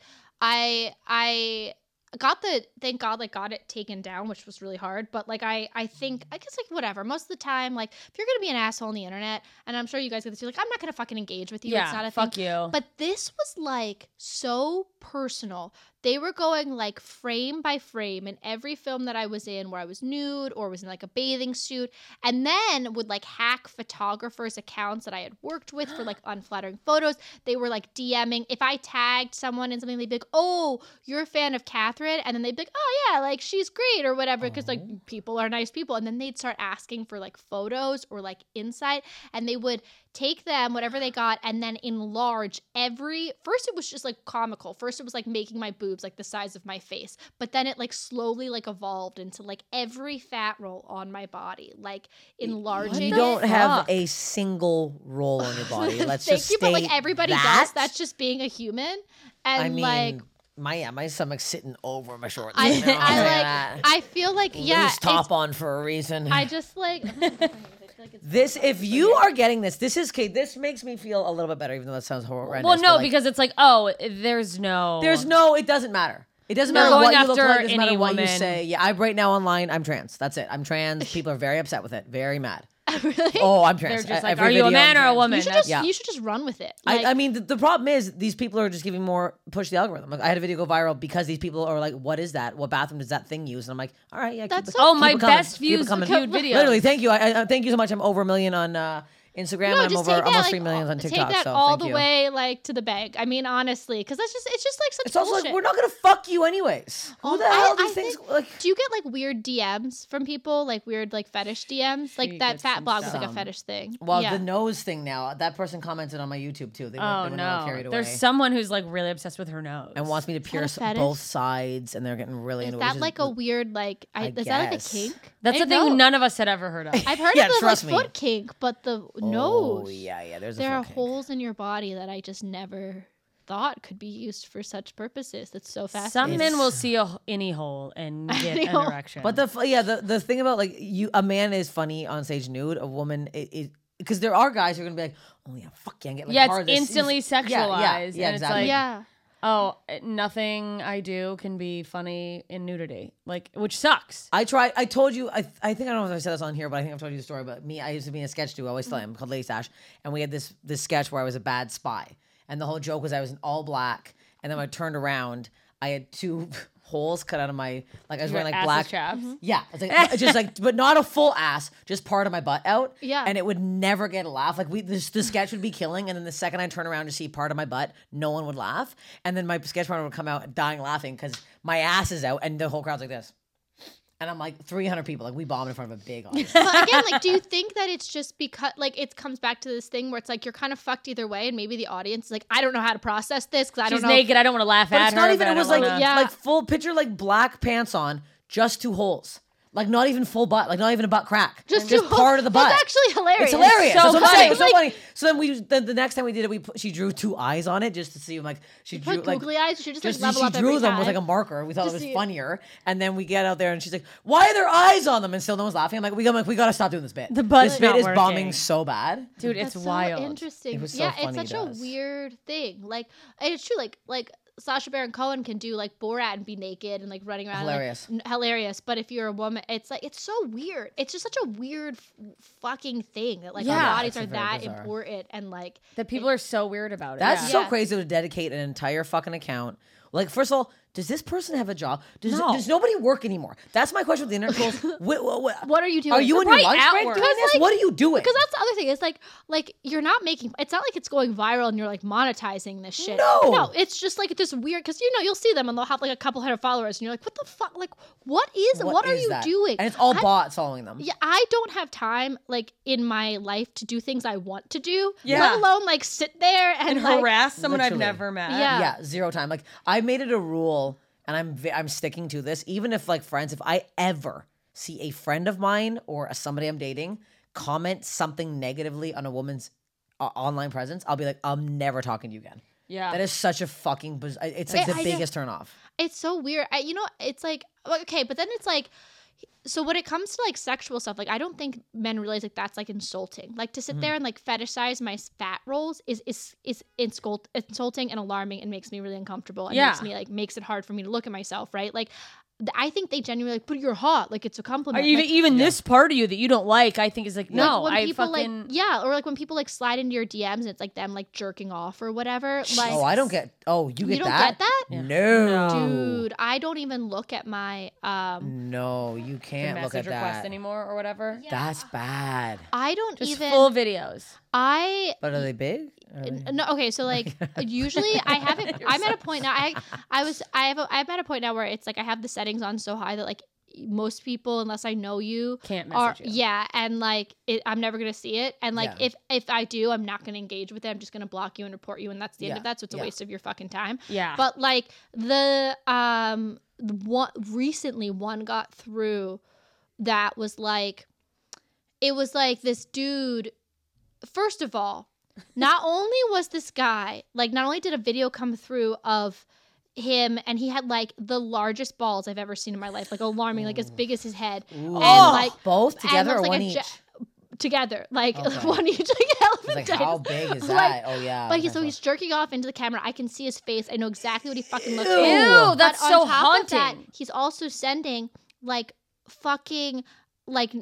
I got thank God like got it taken down, which was really hard. But like I think I guess like whatever. Most of the time, like if you're gonna be an asshole on the internet, and I'm sure you guys get this, you're like, I'm not gonna fucking engage with you. Yeah, It's not a fuck thing. you. But this was like so personal. They were going like frame by frame in every film that I was in where I was nude or was in like a bathing suit, and then would like hack photographers' accounts that I had worked with for like unflattering photos. They were like DMing. If I tagged someone in something, they'd be like, "Oh, you're a fan of Catherine," and then they'd be like, "Oh yeah, like she's great" or whatever, because like people are nice people. And then they'd start asking for like photos or like insight, and they would take them, whatever they got, and then enlarge first it was just like comical. First it was like making my boobs like the size of my face. But then it like slowly like evolved into like every fat roll on my body, like enlarging. You it. don't have fuck? a single roll on your body. Let's Thank just you, but like state everybody that. does. That's just being a human. And I mean, like my stomach's sitting over my shorts. I, You know, I feel like yeah, loose top it's- on for a reason. I just like This, if you are getting this is Kate. This makes me feel a little bit better, even though that sounds horrendous. well, no, but, like, because it's like, oh, there's no. it doesn't matter. It doesn't They're matter what going you look after like. It doesn't matter any what you woman. say. Yeah, I right now online. I'm trans. That's it. I'm trans. People are very upset with it. Very mad. really. Oh, I'm trans. They're just like, Every are you a video, man I'm or a trans. woman? You should That's- just Yeah. you should just run with it. Like, I mean, the problem is these people are just giving more push the algorithm. Like, I had a video go viral because these people are like, "What is that? What bathroom does that thing use?" And I'm like, "All right, yeah." That's keep so it, Oh, keep my it coming. best Keep it views coming. viewed video. Literally, thank you. I thank you so much. I'm over 1 million on Instagram. no, I'm just over take that, almost like, 3 million on TikTok. Take that so all thank the you. way like to the bank. I mean, honestly, because it's just like such It's also bullshit. like we're not gonna fuck you anyways. Who the I- hell do I you think's think- like? Do you get like weird DMs from people, like weird like fetish DMs? Like She that gets fat some blog was like a stuff. fetish thing. Well, yeah. the nose thing now. That person commented on my YouTube too. They went, Oh they went a little no, carried away. there's someone who's like really obsessed with her nose and wants me to that a pierce fetish? both sides, and they're getting really Is into it. that which like a weird like? I Is that like a guess. kink? That's I the thing know. none of us had ever heard of. I've heard Yeah, of the like trust me. foot kink, but the Oh nose. yeah, yeah. There's There a are fucking- holes in your body that I just never thought could be used for such purposes. That's so Some fascinating. men will see any hole and get an hole. erection. But the thing about like a man is funny on stage nude. A woman because there are guys who are gonna be like, oh yeah, fuck yeah, and get like yeah, hard. it's instantly sexualized. Yeah, and exactly. It's like, Yeah. oh, nothing I do can be funny in nudity, like, which sucks. I told you. I think I don't know if I said this on here, but I think I've told you the story. But I used to be in a sketch duo. I always still am, called Lady Stash, and we had this sketch where I was a bad spy, and the whole joke was I was in all black, and then when I turned around, I had 2 holes cut out of my I was wearing like Ass black chaps. Yeah, it's like just like, but not a full ass, just part of my butt out. Yeah. and it would never get a laugh. Like the sketch would be killing, and then the second I turn around to see part of my butt, no one would laugh, and then my sketch partner would come out dying laughing because my ass is out, and the whole crowd's like this. And I'm like 300 people, like we bombed in front of a big audience. But again, like, do you think that it's just because, like, it comes back to this thing where it's like you're kind of fucked either way, and maybe the audience is like, I don't know how to process this because I She's don't know. naked. I don't want to laugh But at it's her. not even. but It I was don't like wanna- Yeah. like full picture, like black pants on, just 2 holes. Like not even full butt, like not even a butt crack. Just part of the butt. That's actually hilarious. It's hilarious. So That's what I'm saying. It's so funny. funny. So then the next time we did it, she drew 2 eyes on it just to see like she drew Put like googly eyes. You should just like level she up drew every them time. with like a marker. We thought Just it was see it. funnier. And then we get out there and she's like, "Why are there eyes on them?" And still no one's laughing. I'm like, we gotta stop doing this bit. The butt's this bit not is working. bombing so bad. dude, it's That's wild. So interesting. It was so yeah, funny it's such to a us. weird thing. Like, and it's true. Like Sacha Baron Cohen can do like Borat and be naked and like running around. Hilarious. And, like, hilarious. But if you're a woman, it's like it's so weird. It's just such a weird fucking thing that like our Yeah. bodies It's are very that bizarre. important and like That people are so weird about it. That's yeah. so Yeah. crazy to dedicate an entire fucking account. Like, first of all, does this person have a job? No. Does nobody work anymore? That's my question with the internet trolls. what are you doing? Are you on your probably lunch at break work. doing this? like- What are you doing? Because that's the other thing. It's like you're not making. It's not like it's going viral and you're like monetizing this shit. No. It's just like this weird. Because you'll see them and they'll have like a couple hundred followers and you're like, what the fuck? Like, what are is you that? doing? And it's all I- bots following them. Yeah, I don't have time like in my life to do things I want to do. Yeah. Let alone like sit there and, And like, harass someone I've Literally. never met. Yeah. Yeah, 0 time. Like I made it a rule, and I'm sticking to this. Even if like friends, if I ever see a friend of mine or somebody I'm dating comment something negatively on a woman's online presence, I'll be like, I'm never talking to you again. Yeah. That is such a fucking. It's like the I biggest turn off. It's so weird. It's like okay, but then it's like. So when it comes to like sexual stuff, like I don't think men realize like that's like insulting. Like to sit there and like fetishize my fat rolls is insulting and alarming and makes me really uncomfortable and Yeah. makes it hard for me to look at myself, right? Like I think they genuinely like, but you're hot, like it's a compliment. Even Like, even this part of you that you don't like, I think is like, no, when I people fucking. or like when people like slide into your DMs and it's like them like jerking off or whatever. Like Oh, I don't get. Oh, you get don't that? get that? No. Dude, I don't even look at my No, you can't look message at request that. anymore or whatever. That's bad. I don't Just even full videos. I But are they big? Are they- no okay so like usually I have it I'm at a point now I'm at a point now where it's like I have the settings on so high that like most people unless I know you Can't are message you. yeah and like I'm never gonna see it and like Yeah. if I do I'm not gonna engage with it I'm just gonna block you and report you and that's the end Yeah. of that so it's a Yeah. waste of your fucking time Yeah. but like the one recently one got through that was like it was like this dude first of all not only was this guy like not only did a video come through of him and he had like the largest balls I've ever seen in my life like alarming like as big as his head and like both and together or looks like one a each? together like Okay. one each like elephant It's like how big is that? Like, Oh yeah. but okay, so he's jerking off into the camera. I can see his face. I know exactly what he fucking looks Ew. like. Ew, that's But so on top of that, haunting. he's also sending like fucking like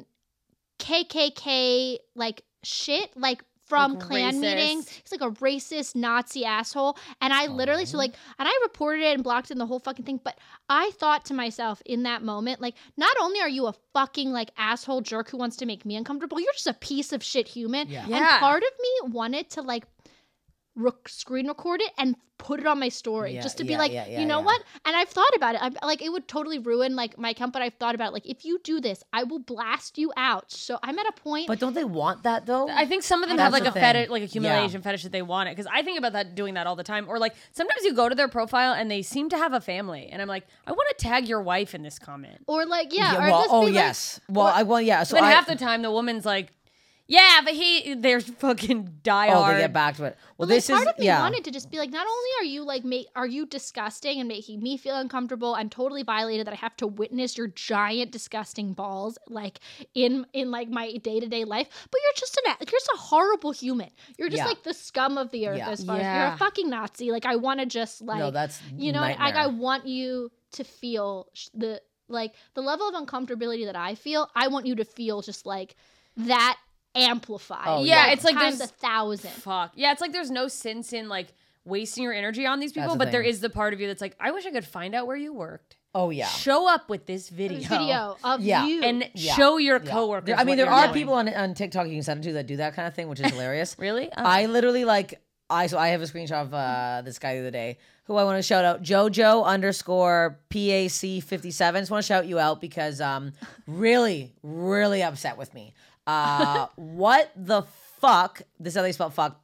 KKK like shit like from Like Klan racist. meetings. He's like a racist Nazi asshole. And I literally so like and I reported it and blocked it and the whole fucking thing. But I thought to myself in that moment, like, not only are you a fucking like asshole jerk who wants to make me uncomfortable, you're just a piece of shit human. Yeah. And Yeah. part of me wanted to like screen record it and put it on my story Yeah, just to be yeah, like, yeah, you know yeah. what? And I've thought about it. Like, it would totally ruin like my account, but I've thought about it. Like, if you do this, I will blast you out. So I'm at a point. But don't they want that though? I think some of them That's have like the a thing. fetish, like a humiliation Yeah. fetish that they want it. Because I think about that, doing that all the time. Or like sometimes you go to their profile and they seem to have a family, and I'm like, I want to tag your wife in this comment. or like, yeah. Or well, just oh be like, yes. Well, yeah. So then I, half the time the woman's like, Yeah, but they're fucking die Oh, hard. they get back to it. Well, But, like, this is part of me yeah. wanted to just be like, not only are you like are you disgusting and making me feel uncomfortable and totally violated that I have to witness your giant disgusting balls like in like my day-to-day life, but you're just a horrible human. You're just Yeah. like the scum of the earth Yeah. as far as you're Yeah. a fucking Nazi. Like I want to just like No, that's you know, like nightmare. I want you to feel the level of uncomfortability that I feel. I want you to feel just like that amplified. Oh, Yeah, yeah. it's like times there's 1,000. Fuck. Yeah, it's like there's no sense in like wasting your energy on these people, the but there thing. is the part of you that's like, I wish I could find out where you worked. Oh yeah. Show up with this video. Video of Yeah. you. And Yeah. show your Yeah. coworkers. I mean, what there you're are doing. people on TikTok you can send it to that do that kind of thing, which is hilarious. Really? Oh. I literally like I have a screenshot of this guy the other day who I want to shout out, Jojo_PAC57. Just want to shout you out because really, really upset with me. What the fuck? This is how they spell fuck.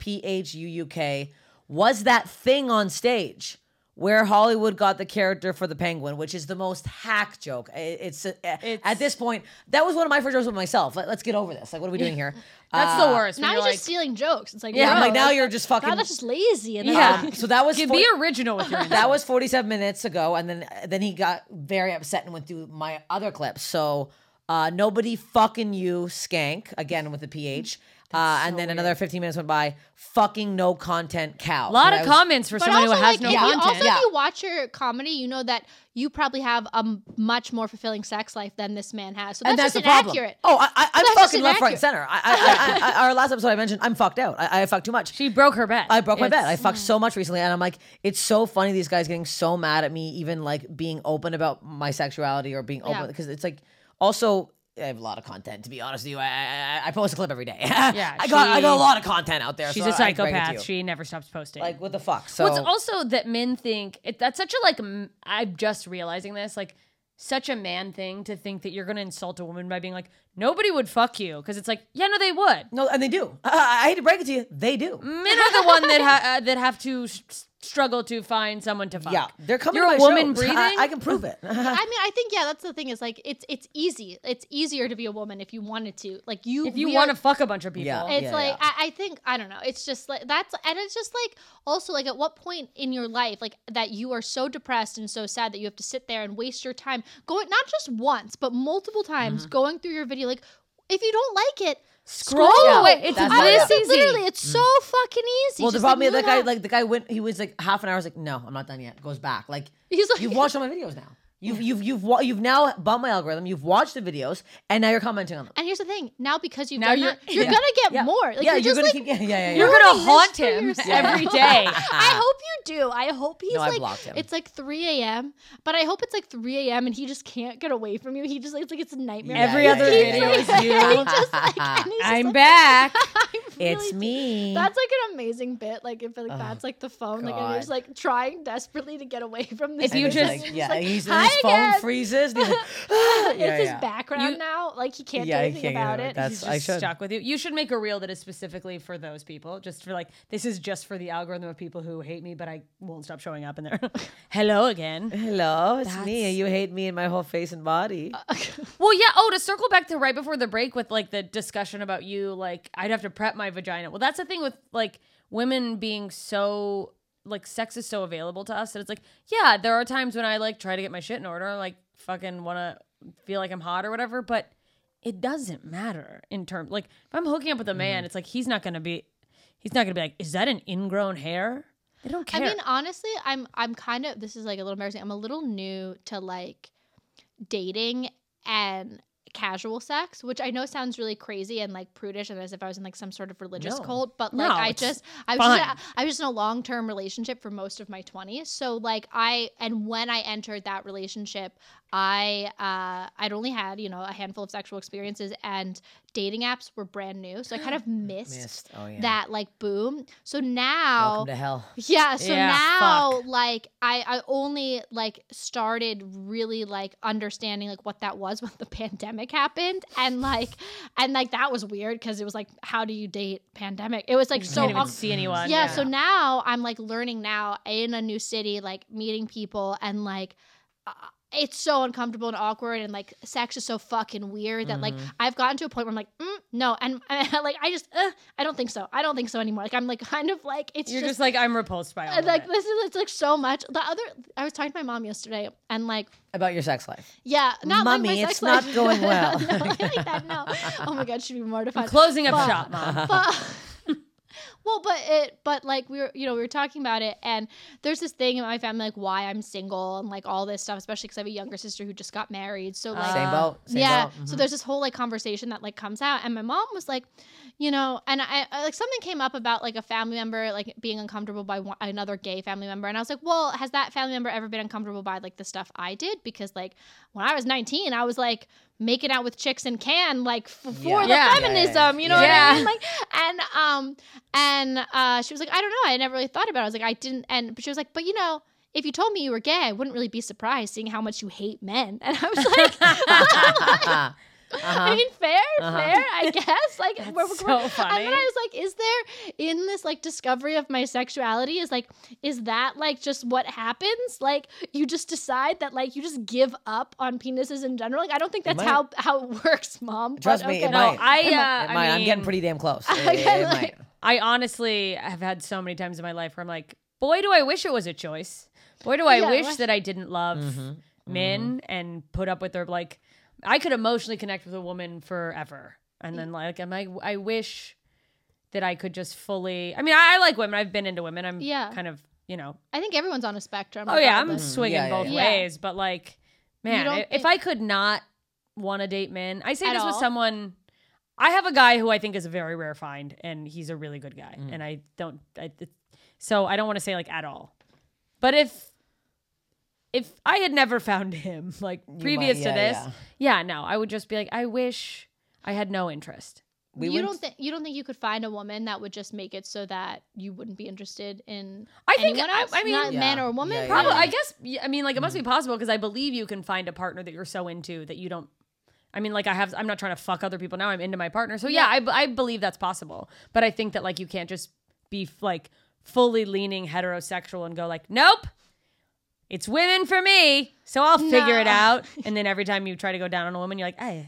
PHUUK was that thing on stage where Hollywood got the character for the Penguin, which is the most hack joke. It's at this point that was one of my first jokes with myself. Let's get over this. Like, what are we doing here? That's the worst. now when you're you're just stealing jokes. It's like, Yeah, I'm bro, like now that's- you're just fucking. now that's just lazy. And Yeah. So that was be original with your that was 47 minutes ago, and then he got very upset and went through my other clips. So nobody fucking you, skank, again with the PH. And then another 15 minutes went by. Fucking no content cow. a lot So of I was- comments for But somebody who also, has like, no if you, content. also, Yeah. if you watch your comedy, you know that you probably have a much more fulfilling sex life than this man has. So that's, And that's just the problem. inaccurate. Oh, I'm That's just fucking left, right, inaccurate. center. Our last episode I mentioned I'm fucked out. I fucked too much. She broke her bet. I broke my bed. I It's- fucked so much recently, and I'm like, it's so funny these guys getting so mad at me, even like being open about my sexuality or being open Yeah. because it's like also. I have a lot of content, to be honest with you. I post a clip every day. Yeah, I got a lot of content out there. She's so a I can bring it to psychopath. you. She never stops posting. Like, what the fuck? So What's also that men think that's such a like I'm just realizing this like such a man thing to think that you're gonna insult a woman by being like nobody would fuck you because it's like yeah no they would. no, and they do. I hate to break it to you, they do. Men are the one that that have to struggle to find someone to fuck. Yeah, they're coming. You're to a my woman shows. breathing. I can prove it. I mean, I think that's the thing is like it's easy. It's easier to be a woman if you wanted to. Like If you we want are- to fuck a bunch of people. Yeah. It's like I think I don't know. It's just like that's and it's just like also like at what point in your life like that you are so depressed and so sad that you have to sit there and waste your time going not just once but multiple times Mm-hmm. going through your video like if you don't like it Scroll Yeah. away. It's That's this why- easy. it's literally it's so fucking easy. Well, the Just, problem like, is that move guy, on. like the guy went. He was like half an hour. I was like, no, I'm not done yet. Goes back. Like He's like- you've watched all my videos now. You've now bumped my algorithm. You've watched the videos, and now you're commenting on them. And here's the thing: now because you've Now done you're- that, you're yeah. gonna get Yeah. more. Like, yeah, you're just gonna like, keep. Yeah. You're ruining gonna this haunt for him yourself. every day. I hope you do. I hope he's No, I like blocked him. it's like 3 a.m. But I hope it's like 3 a.m. and he just can't get away from you. He just it's like it's a nightmare. Yeah, Every yeah, other yeah, video yeah, is yeah. you. He just, like, and he's just I'm like, back. I'm It's really me. That's like an amazing bit. Like if like that's like the phone, like and you're God. just like trying desperately to get away from this. If you And just- it's like, He's yeah, like, his "Hi phone again." freezes. And he's like, It's yeah, his yeah. background You- now. Like he can't Yeah, do he anything can't get about over it. it. That's- He's I just should. stuck with you. You should make a reel that is specifically for those people. Just for like, this is just for the algorithm of people who hate me, but I won't stop showing up in there. Hello again. Hello, it's me. You hate me and my whole face and body. Well, yeah. Oh, to circle back to right before the break with like the discussion about you, like I'd have to prep my vagina. Well, that's the thing with like women being so like sex is so available to us that it's like, yeah, there are times when I like try to get my shit in order, like fucking want to feel like I'm hot or whatever, but it doesn't matter in terms like if I'm hooking up with a man, it's like he's not gonna be like, is that an ingrown hair? They don't care. I mean, honestly, I'm kind of this is like a little embarrassing. I'm a little new to like dating and casual sex, which I know sounds really crazy and like prudish and as if I was in like some sort of religious No. cult, but No, like I it's was fun. just in a long-term relationship for most of my 20s. So like when I entered that relationship, I'd only had, you know, a handful of sexual experiences and dating apps were brand new. So I kind of missed Oh yeah. that like boom. So now Welcome to hell. yeah, so Yeah, now fuck. like I only like started really like understanding like what that was when the pandemic happened and like that was weird because it was like how do you date pandemic? It was like You so can't even awk- see anyone. yeah, so now I'm like learning now in a new city like meeting people and like it's so uncomfortable and awkward, and like sex is so fucking weird that like I've gotten to a point where I'm like, no, and like I don't think so. I don't think so anymore. Like I'm like kind of like it's You're just like, I'm repulsed by all of like it. this is it's like so much. I was talking to my mom yesterday, and like About your sex life. yeah, not Mommy, like my it's sex not life. going well. No, like that. No. Oh my god, she'd be mortified. Closing up shop, Mom. Well, but like we were talking about it, and there's this thing in my family like why I'm single and like all this stuff, especially because I have a younger sister who just got married. So like Same boat. Same yeah, boat. so there's this whole like conversation that like comes out, and my mom was like, and I like something came up about like a family member like being uncomfortable by another gay family member, and I was like, well, has that family member ever been uncomfortable by like the stuff I did? Because like when I was 19, I was like making out with chicks in Cannes like for the feminism, you know what I mean? Like and she was like, I don't know, I never really thought about it. I was like, I didn't, but she was like, but if you told me you were gay, I wouldn't really be surprised seeing how much you hate men. And I was like, I mean, fair, I guess. Like, so funny. And then I was like, is there in this like discovery of my sexuality is that like just what happens? Like, you just decide that like you just give up on penises in general. Like, I don't think that's how it works, Mom. Trust me, it No, might. It I might. I'm mean, getting pretty damn close. It might. I honestly have had so many times in my life where I'm like, boy, do I wish it was a choice. Boy, do I wish that I didn't love men and put up with their like. I could emotionally connect with a woman forever, and then like I wish that I could just fully. I mean, I like women. I've been into women. I'm kind of I think everyone's on a spectrum. Oh yeah, I'm regardless. swinging both ways, but like, man, if I could not want to date men, I say this with someone. I have a guy who I think is a very rare find, and he's a really good guy, and so I don't want to say like at all, but if I had never found him like previous to this, no, I would just be like, I wish I had no interest. You don't think you could find a woman that would just make it so that you wouldn't be interested in anyone else? I mean, not man or woman. Probably. I guess. I mean, like it must be possible because I believe you can find a partner that you're so into that you don't. I mean, like I'm not trying to fuck other people now. I'm into my partner, so I believe that's possible. But I think that like you can't just be like fully leaning heterosexual and go like, nope. It's women for me, so I'll figure it out. And then every time you try to go down on a woman, you're like, hey.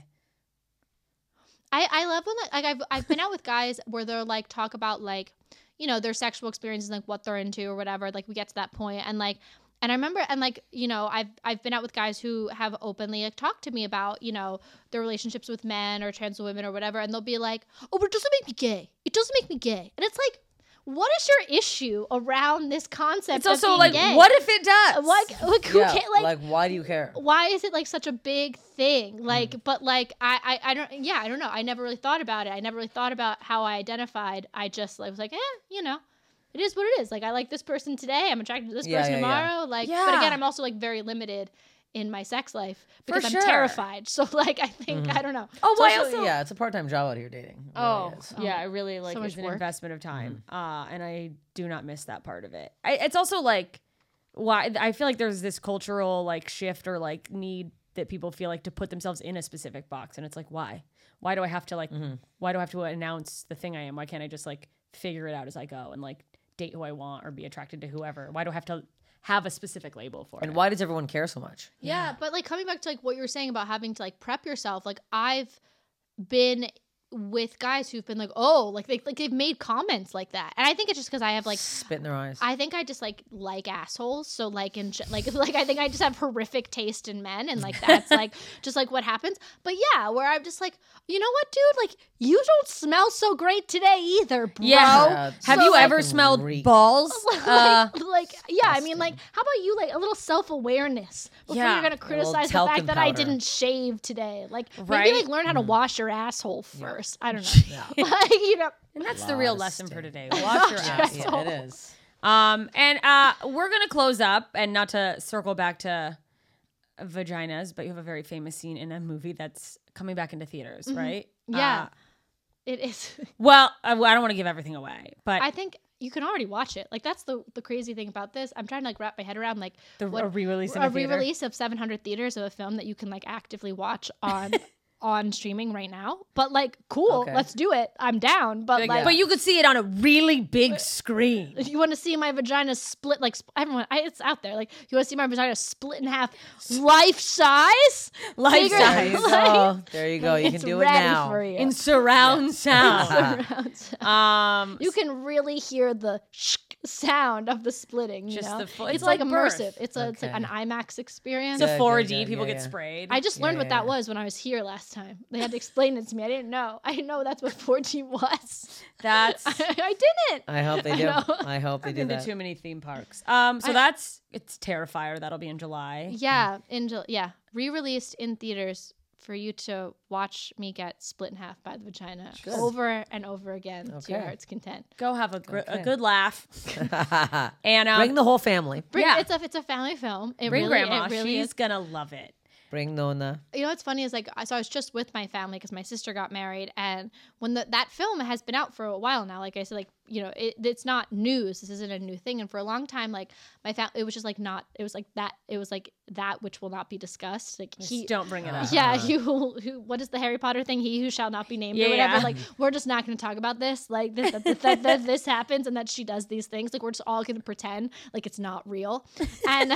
I love when like I've been out with guys where they're like talk about like their sexual experiences, like what they're into or whatever. Like we get to that point, and I remember, and like I've been out with guys who have openly like talked to me about their relationships with men or trans women or whatever, and they'll be like, oh, but it doesn't make me gay. It doesn't make me gay, and it's like. What is your issue around this concept? It's also of being like, gay? what if it does? Like who can't, like why do you care? Why is it like such a big thing? Like, but like I don't know. I never really thought about it. I never really thought about how I identified. I just like was like, it is what it is. Like I like this person today. I'm attracted to this person tomorrow. Like, but again, I'm also like very limited in my sex life because I'm terrified. So like I think I don't know. Oh, well, also, it's a part-time job out here dating. It really it really like so is an work. investment of time. And I do not miss that part of it. It's also like why I feel like there's this cultural like shift or like need that people feel like to put themselves in a specific box, and it's like why do I have to like why do I have to announce the thing I am? Why can't I just like figure it out as I go and like date who I want or be attracted to whoever? Why do I have to have a specific label for it? And why does everyone care so much? Yeah, but like coming back to like what you were saying about having to like prep yourself, like I've been with guys who've been like, oh, like they've made comments like that, and I think it's just because I have like spit in their eyes. I think I just like assholes, so like like I think I just have horrific taste in men, and like that's like just like what happens. But yeah, where I'm just like, you know what, dude, like you don't smell so great today either, bro. Yeah. Have you ever smelled balls? I mean, like, how about you like a little self-awareness before you're gonna criticize the fact that I didn't shave today? Like maybe like learn how to wash your asshole first. I don't know. Like, and that's the real lesson for today. Wash your ass. Yeah, it is. And we're gonna close up, and not to circle back to vaginas, but you have a very famous scene in a movie that's coming back into theaters, right? Yeah, it is. Well, I don't want to give everything away, but I think you can already watch it. Like that's the crazy thing about this. I'm trying to like wrap my head around like a re-release in a a theater. re-release of 700 theaters of a film that you can like actively watch on on streaming right now, but like, cool, Okay. let's do it. I'm down. But like, But you could see it on a really big screen. if you want to see my vagina split, like it's out there. Like, you want to see my vagina split in half, life size, Life Bigger size. There you than go. There you go. You it's can do it ready now. for you. In surround sound. Surround sound. Um, You can really hear the sound of the splitting. Just you know? the fu- it's it's like like immersive. birth. It's a it's like Okay. an IMAX experience. it's a Good, 4D. good, People yeah, get yeah. sprayed. I just learned what Yeah. that was when I was here last time. They had to explain it to me. I didn't know. I didn't know that's what 4D was. That's I didn't. I hope they I do. know. I hope they I've do been to that. too many theme parks. So it's Terrifier. That'll be in July. Yeah, re-released in theaters for you to watch me get split in half by the vagina over and over again to your Okay. heart's content. Go have a Okay. good laugh. And Bring the whole family. Yeah. It's a family film. It bring really, grandma. It really She's is. gonna love it. Bring Nona. You know what's funny is like, so I was just with my family because my sister got married, and when that film has been out for a while now, like I said, like, you know, it's not news. This isn't a new thing, and for a long time, like my family, it was just like not. It was like that which will not be discuss. Like Just don't bring it up. Yeah, who what is the Harry Potter thing? He who shall not be named or Yeah, whatever. yeah. Like, we're just not going to talk about this. Like that this happens and that she does these things. Like, we're just all going to pretend like it's not real. And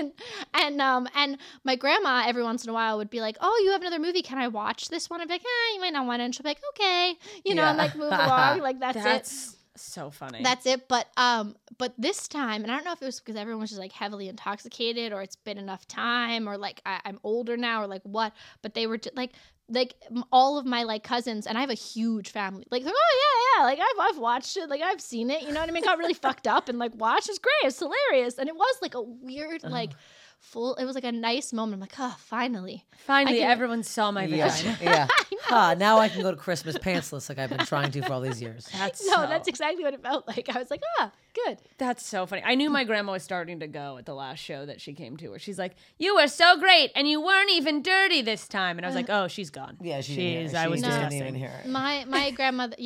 and my grandma every once in a while would be like, "Oh, you have another movie? Can I watch this one?" I'd be like, "You might not want it." And she'll be like, "Okay," and like move along. Like that's it. That's so funny. That's it. But this time, and I don't know if it was because everyone was just like heavily intoxicated, or it's been enough time, or like I'm older now, or like what. But they were just, like all of my like cousins, and I have a huge family. Like, they're, oh yeah, like I've watched it, like I've seen it. You know what I mean? Got really fucked up and like watched. It's great. It's hilarious, and it was like a weird like. It was like a nice moment. I'm like, oh, finally. Finally, I can- everyone saw my vagina. Yeah. Now I can go to Christmas pantsless like I've been trying to for all these years. That's exactly what it felt like. I was like, good. That's so funny. I knew my grandma was starting to go at the last show that she came to, where she's like, "You were so great, and you weren't even dirty this time." And I was like, "Oh, she's gone." Yeah, she didn't hear it. I was She didn't disgusting. even hear it. My grandmother,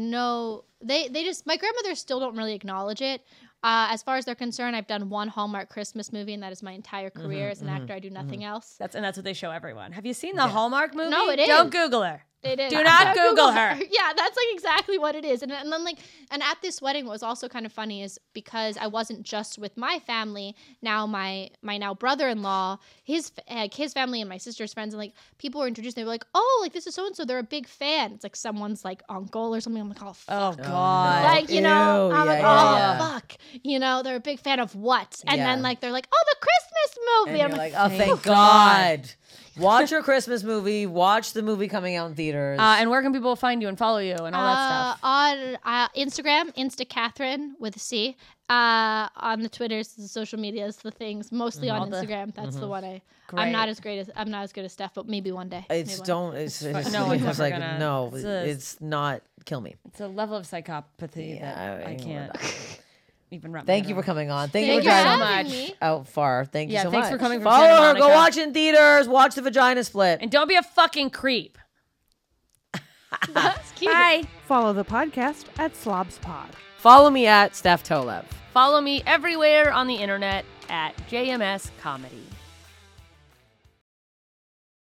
they just, my grandmother still don't really acknowledge it. As far as they're concerned, I've done one Hallmark Christmas movie, and that is my entire career as an actor. I do nothing else. That's what they show everyone. Have you seen the Hallmark movie? No, it is. Don't Google her. It is. Do not Google her. Yeah, that's like exactly what it is. And then like, and at this wedding, what was also kind of funny is because I wasn't just with my family. Now my now brother-in-law, his family and my sister's friends, and like people were introduced. They were like, "Oh, like this is so and so. They're a big fan." It's like someone's like uncle or something. I'm like, "Oh, fuck." Oh God. Like, you know, Ew, I'm like, yeah, oh, yeah. fuck. You know, they're a big fan of what? And Yeah. then like they're like, oh, the Christmas movie. And I'm you're like, like, oh, thank God. Watch your Christmas movie. Watch the movie coming out in theaters. And where can people find you and follow you and all that stuff? on Instagram, InstaCatherine with a C. On the Twitters, the social medias, the things, mostly on Instagram. That's the one I'm Great. not as good as Steph, but maybe one day. It's Maybe don't. It's No one's it's ever like gonna- no. it's It's not. Kill me. It's a level of psychopathy Yeah, that I can't even wrap. Thank my you head for coming on. Thank Thank you you for for driving having me. out far. Thank you Yeah, so thanks much. for coming from Follow Santa her. Go Monica. watch it in theaters. Watch the vagina split. And don't be a fucking creep. That's cute. Bye. Follow the podcast at SlobsPod. Follow me at Steph Tolev. Follow me everywhere on the internet at JMS Comedy.